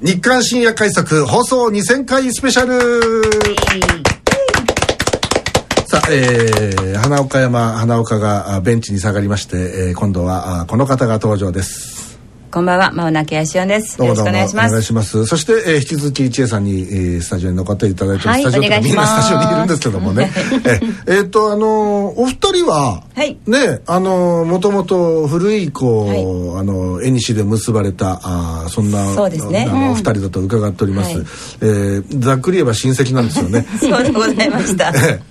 日刊深夜快速放送2000回スペシャル。さあ、花岡がベンチに下がりまして、今度はこの方が登場です。 こんばんは、まもなきやしおんです。よろしくお願いします。 お願いします。そして、引き続き千恵さんに、スタジオに残っていただいて、 はい、 スタジオとかみんなスタジオにいるんですけどもね。お二人は、 はい、 ね、もともと古いはい、 縁で結ばれたそんなそうですね、 お二人だと伺っております。はい、ざっくり言えば親戚なんですよね。 そうでございました。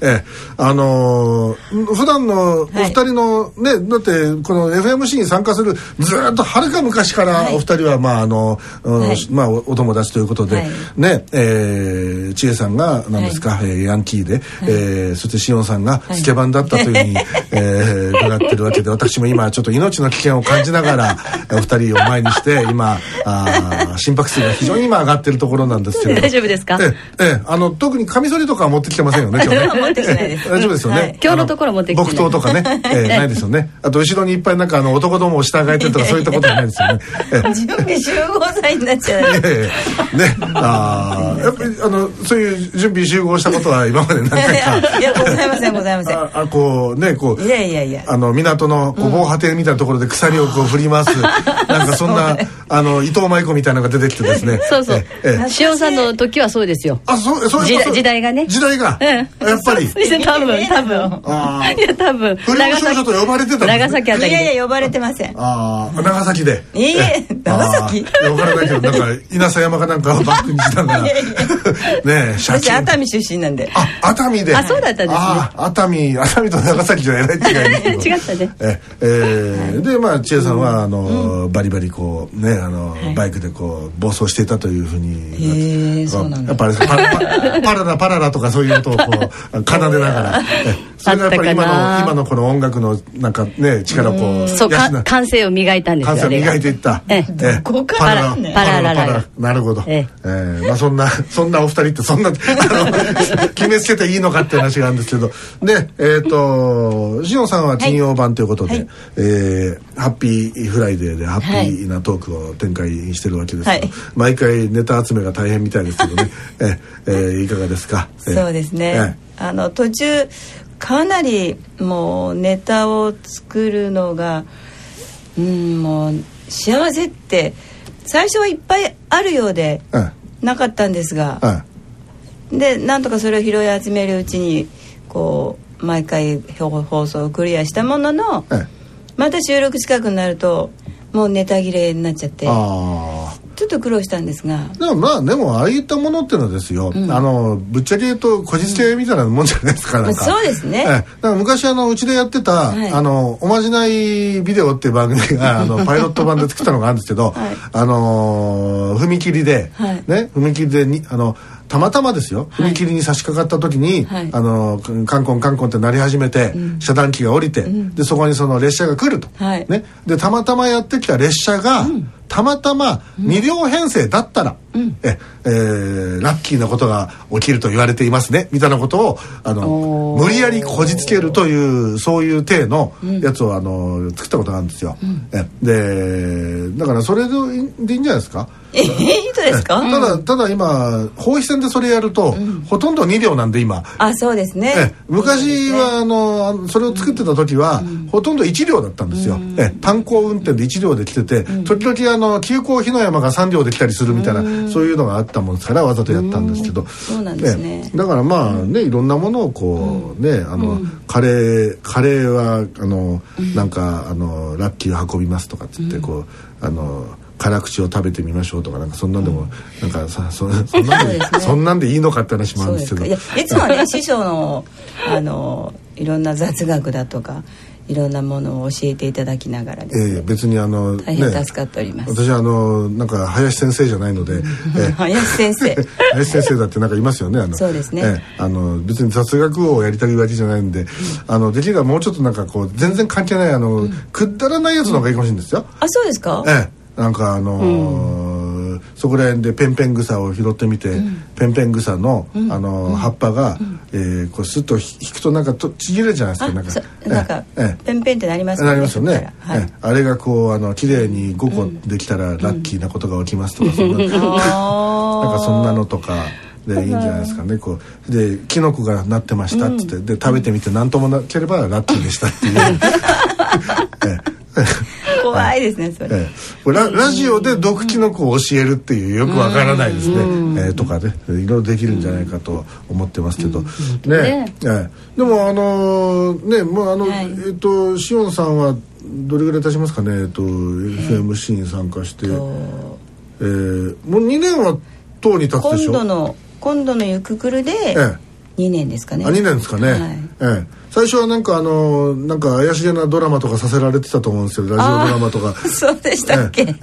普段のお二人のね、だってこの FMC に参加するずっとはるか昔からお二人はお友達ということで、はい、ね、千恵さんが何ですか、はい、ヤンキーで、はい、そしてしおんさんがスケバンだったというふうに、伺ってるわけで、私も今ちょっと命の危険を感じながらお二人を前にして今心拍数が非常に今上がってるところなんですけど。 大丈夫ですか？ 特にカミソリとかは持ってきてませんよね。今日ね。 持ってきてないです。 大丈夫ですよね。 はい、今日のところ持ってきてない。 木刀とかね、ないですよね。あと後ろにいっぱいなんか男どもを従えてるとかそういったことはないですよね。 準備集合祭になっちゃう。 ね、やっぱりそういう準備集合したことは今まで何回か。 いや、ございませんございません。 こうね、 いや港の防波堤みたいなところで鎖をこう振り回す、なんかそんな伊藤舞子みたいなのが出てきてですね。 そうそう。塩さんの時はそうですよ。時代がね。 時代が。やっぱり。 多分。いや多分。 不良少女と呼ばれてた。 長崎あたり。 いや呼ばれてません。 長崎で。 長崎。 わからないけど、なんか稲佐山かなんかをバックにしながら。ねえ、 私熱海出身なんで。 熱海で。 そうだったんですね。 熱海と長崎じゃえらい違いです違ったね。 で、まあ千恵さんはバリバリこうね、バイクでこう暴走していたというふうに。 そうなんだ。 やっぱりパララとかそういう音をこう奏でながら。それがやっぱり今のこの音楽のなんかね、力をこう。 そう、感性を磨いたんですよ。 感性を磨いていった。 ここからね。 パララ。 なるほど。まあそんなお二人ってそんな決めつけていいのかっていう話があるんですけど、でしおんさんは金曜版ということで、ハッピーフライデーでハッピーなトークを展開してるわけですけど、毎回ネタ集めが大変みたいですけどね、いかがですか？ そうですね。途中かなりもうネタを作るのがもう幸せって最初はいっぱいあるようでなかったんですが、でなんとかそれを拾い集めるうちにこう毎回放送をクリアしたものの、また収録近くになるともうネタ切れになっちゃってちょっと苦労したんですが、 でもああいったものっていうのはですよ、ぶっちゃけ言うとこじつけみたいなもんじゃないですか。なんかそうですね。 だから昔うちでやってた、おまじないビデオっていう番組がパイロット版で作ったのがあるんですけど、踏切で、踏切でにたまたまですよ、踏切に差し掛かった時に、カンコンカンコンって鳴り始めて、遮断機が降りて、でそこにその列車が来ると、ね、でたまたまやってきた列車が、たまたま2両編成だったら、ラッキーなことが起きると言われていますねみたいなことを無理やりこじつけるというそういう体のやつを作ったことがあるんですよ。でだからそれでいいんじゃないですか。 いいとですか？ ただ今放費線でそれやると、ほとんど2両なんで今。 そうですね。 昔はそれを作ってた時は、ほとんど1両だったんですよ。炭鉱運転で1両で来てて、時々急行火の山が3両で来たりするみたいな、そういうのがあったもんですからわざとやったんですけど。 そうなんですね。 だからまあね、いろんなものをこうね、カレーはなんかラッキーを運びますとかっつってこう辛口を食べてみましょうとかなんかそんなんでも、なんかそんなんでいいのかって話もあるんですけど、 いつもね師匠のいろんな雑学だとかいろんなものを教えていただきながらですね、別に大変助かっております。 私はなんか林先生じゃないので、 林先生だってなんかいますよね。 そうですね。 別に雑学をやりたいわけじゃないんで、できればもうちょっとなんかこう全然関係ないくだらないやつの方がいいかもしれないんですよ。 そうですか。 なんかそこら辺でペンペン草を拾ってみて、ペンペン草の、葉っぱが、こうスッと引くとなんかちぎれるじゃないですか。 なんかペンペンってなりますよね。 なりますよね。あれがこう綺麗に5個できたらラッキーなことが起きますとか、そんななんかそんなのとか。でいいんじゃないですかね。こうでキノコがなってましたっつって、で食べてみて何ともなければラッキーでしたっていう怖いですねそれ。 ラジオで毒キノコを教えるっていうよくわからないですね、とかねいろいろできるんじゃないかと思ってますけどね。でもねもうシオンさんはどれぐらい経ちますかね。FMC に参加してもう2年は党に立つでしょ。 今度のゆくくるで2年ですかね。 2年ですかね。最初はなんか怪しげなドラマとかさせられてたと思うんですけど、ラジオドラマとか。 そうでしたっけ。 よ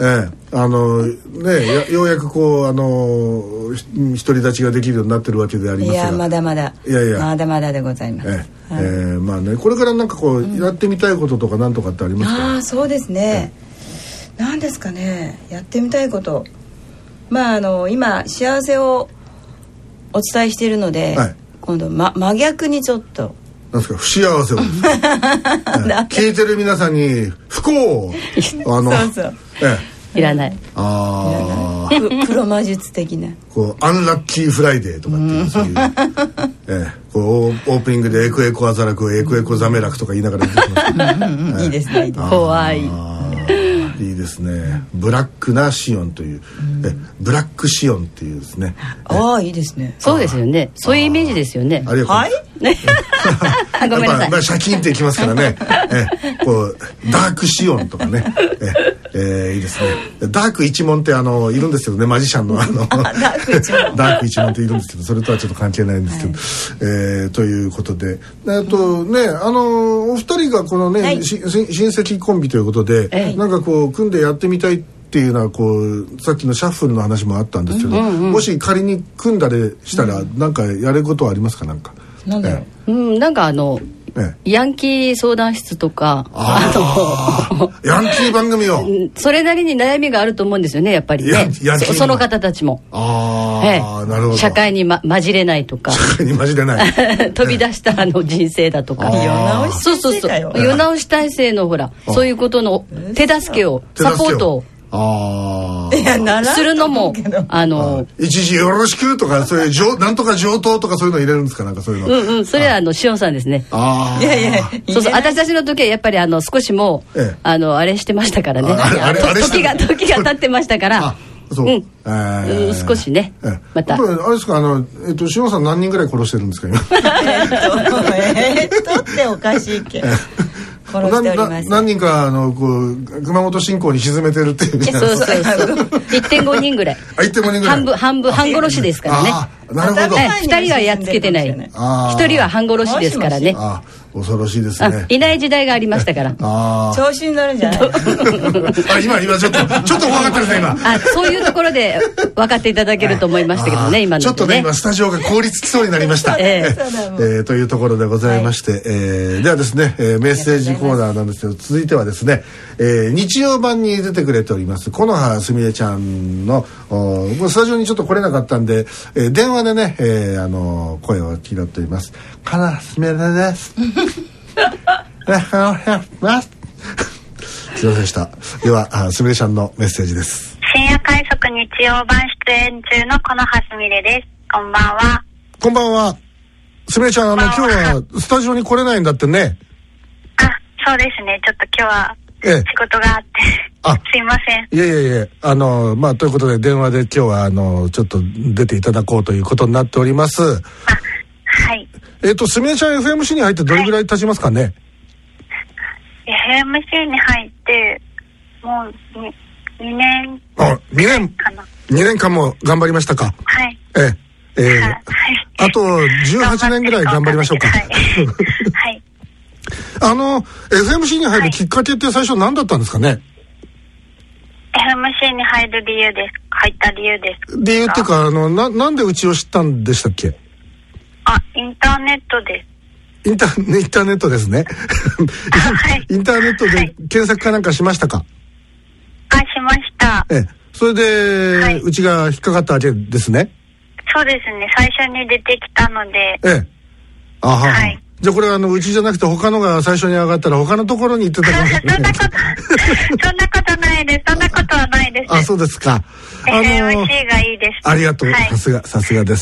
うやくこう独り立ちができるようになってるわけでありますが。 いやまだまだまだまだでございます。 まあねこれからなんかこうやってみたいこととかなんとかってありますか。 そうですね。なんですかねやってみたいこと。まあ今幸せをお伝えしているので、今度真逆にちょっとなんですか不幸せを聞いてる皆さんに不幸をそういらない黒魔術的なこうアンラッキーフライデーとかっていうそういうこうオープニングでエクエコアザラクエクエコザメラクとか言いながら出てきますいいですね。 怖い。 いいですね。ブラックなシオンという、ブラックシオンっていうですね。 いいですね。 そうですよね。そういうイメージですよね。 はい。ごめんなさい。シャキンっていきますからね。こうダークシオンとかね。いいですね。ダーク一門っているんですけどね、マジシャンのダーク一門っているんですけど、それとはちょっと関係ないんですけど、ということで、お二人がこのね、親戚コンビということで、なんかこう組んでやってみたいっていうのはこうさっきのシャッフルの話もあったんですけど、もし仮に組んだりしたらなんかやることはありますか。なんかなんだろう。 なんかヤンキー相談室とかヤンキー番組をそれなりに悩みがあると思うんですよねやっぱりね。その方たちもなるほど。 社会に混じれないとか社会に混じれない飛び出した人生だとか世直し体制のほらそういうことの手助けをサポートをするのも一時よろしくとかそういうなんとか上等とかそういうの入れるんですか。なんかそういうのそれはシオンさんですね。そう私たちの時はやっぱり少しもあれしてましたからね。時が経ってましたから少しねまたあれですか。シオンさん何人ぐらい殺してるんですか今。 っておかしいけど何人かこう熊本侵攻に沈めてるっていう。 そう 1.5 人ぐらい。半殺しですからね。 なるほど。 2人はやっつけてない。1人は半殺しですからね。 恐ろしいですね。 いない時代がありましたから。 調子になるんじゃない。 今ちょっと怖かったですね今。 そういうところで分かっていただけると思いましたけどね今の。 ちょっとね今スタジオが凍りつきそうになりました。というところでございまして、ではですねメッセージコーナーなんですけど、続いてはですね日曜版に出てくれております木の葉すみれちゃんのスタジオにちょっと来れなかったんで電話でね声を拾っております。木の葉すみれです。すいませんでした。ではすみれちゃんのメッセージです。 深夜快速日曜版出演中の木の葉すみれです。こんばんは。 こんばんは。すみれちゃん今日はスタジオに来れないんだってね。 そうですね。ちょっと今日は仕事があってすいません。 いえということで電話で今日はちょっと出ていただこうということになっております。はい。すみれちゃん FMC に入ってどれぐらい経ちますかね。 FMC に入ってもう2年かな。 2年間も頑張りましたか。 はい。 あと18年ぐらい頑張りましょうか。はい。FMC に入るきっかけって最初何だったんですかね。 FMC に入った理由です。 理由っていうかなんでうちを知ったんでしたっけ。 インターネットです。 インターネットですね。インターネットで検索かなんかしましたか。 しました。 それで、うちが引っかかったわけですね。 そうですね。最初に出てきたので。 あは。はい。じゃあこれうちじゃなくて他のが最初に上がったら他のところに行ってたかもしれない。 そんなことないです。そんなことはないです。 あ、そうですか。 美味しいがいいです。 ありがとう。さすがです。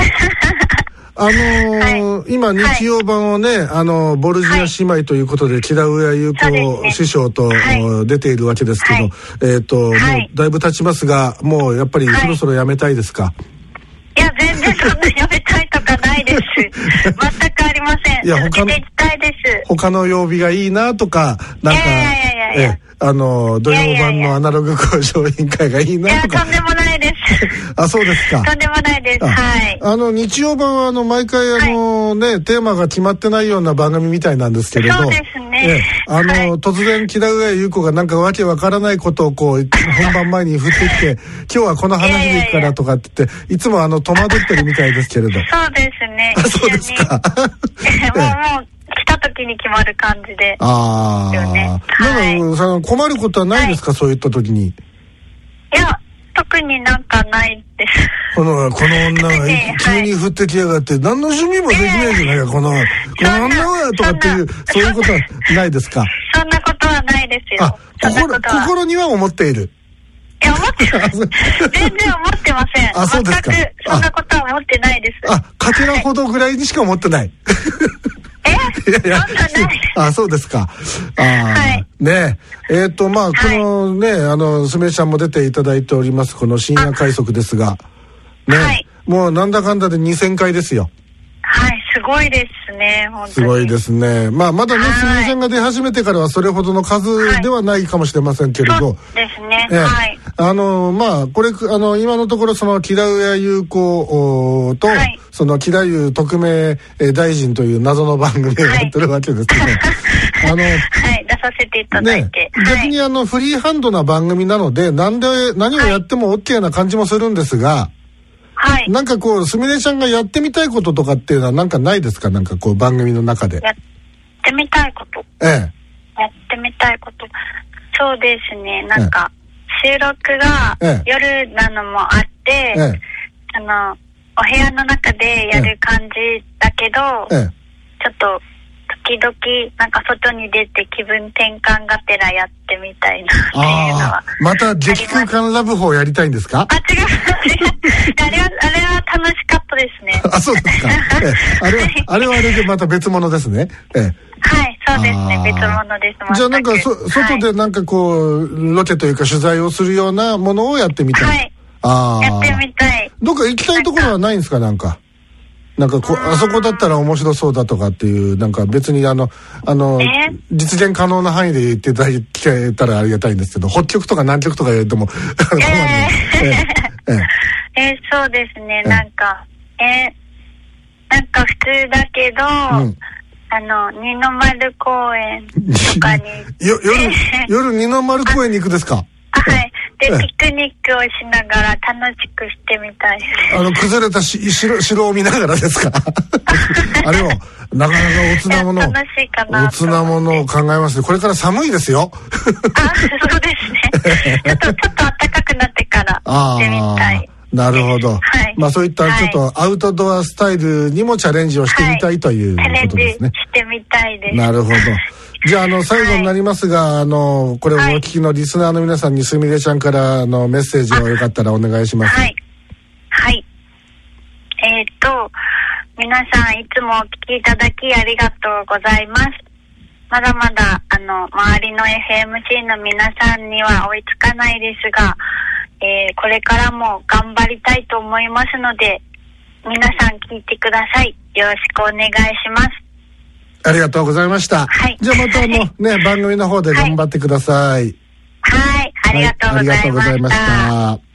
今日曜版をね、ボルジナ姉妹ということで、木田上優子師匠と出ているわけですけど、もうだいぶ経ちますが、もうやっぱりそろそろやめたいですか？ いや、全然そんなやめたいとかないです。全くありません。いや、他の曜日がいいなとか、なんか、土曜版のアナログ交渉委員会がいいなとか。 いや、とんでもないです。 あ、そうですか。 とんでもないです。はい。 日曜版は毎回テーマが決まってないような番組みたいなんですけれど。 そうですね。 突然木田上優子がなんかわけわからないことを本番前に振ってきて、今日はこの話でいくからとかって言って、いつも戸惑ってるみたいですけれど。 そうですね。 そうですか。もう来た時に決まる感じで。 なんか困ることはないですか、そういった時に。いや、特になんかないです。 この女が急に降ってきやがって、何の趣味もできないじゃないか、この女はとかっていう、そういうことはないですか？ そんなことはないですよ。 心には思っている。 いや、全然思ってません。 あ、そうですか。 全くそんなことは思ってないです。 かけらほどぐらいにしか思ってない。そうですか。ねえ。このね、すみれちゃんも出ていただいております、この深夜快速ですが、ね、もうなんだかんだで2000回ですよ。 はい、すごいですね、本当に。 すごいですね。まだね、すみれちゃんが出始めてからはそれほどの数ではないかもしれませんけれど。 そうですね。はい。 これ、今のところその木田上優子と、その木田優特命大臣という謎の番組をやってるわけですけど。 はい、出させていただいて。 逆にフリーハンドな番組なので、何をやっても OK な感じもするんですが、なんかすみれちゃんがやってみたいこととかっていうのはなんかないですか？なんか番組の中で。 やってみたいこと。やってみたいこと。そうですね。なんか、収録が夜なのもあって、お部屋の中でやる感じだけど、ちょっと、時々なんか外に出て気分転換がてらやってみたいなっていうのは。 また激空間ラブホをやりたいんですか？ 違う。あれは楽しかったですね。 そうですか。あれはあれでまた別物ですね。 はい、そうですね。別物です。 じゃあなんか外でなんかロケというか取材をするようなものをやってみたい。 やってみたい。 どっか行きたいところはないんですか？なんかあそこだったら面白そうだとかっていう、なんか別に実現可能な範囲で言っていただけたらありがたいんですけど、北極とか南極とか言うともそうですね。なんか普通だけど、二の丸公園とかに夜二の丸公園に行くですか？ はい。で、ピクニックをしながら楽しくしてみたいです。 崩れた城を見ながらですか？あれを、なかなかおつなもの、 楽しいかな。 おつなものを考えますね。これから寒いですよ。 そうですね。ちょっと暖かくなってからしてみたい。 なるほど。そういったちょっとアウトドアスタイルにもチャレンジをしてみたいということですね。 してみたいです。 なるほど。じゃあ最後になりますが、これをお聞きのリスナーの皆さんにすみれちゃんからメッセージをよかったらお願いします。 はい。皆さんいつもお聞きいただきありがとうございます。まだまだ周りの FMC の皆さんには追いつかないですが、これからも頑張りたいと思いますので、皆さん聞いてください。よろしくお願いします。 ありがとうございました。じゃあまた番組の方で頑張ってください。 はい、ありがとうございました。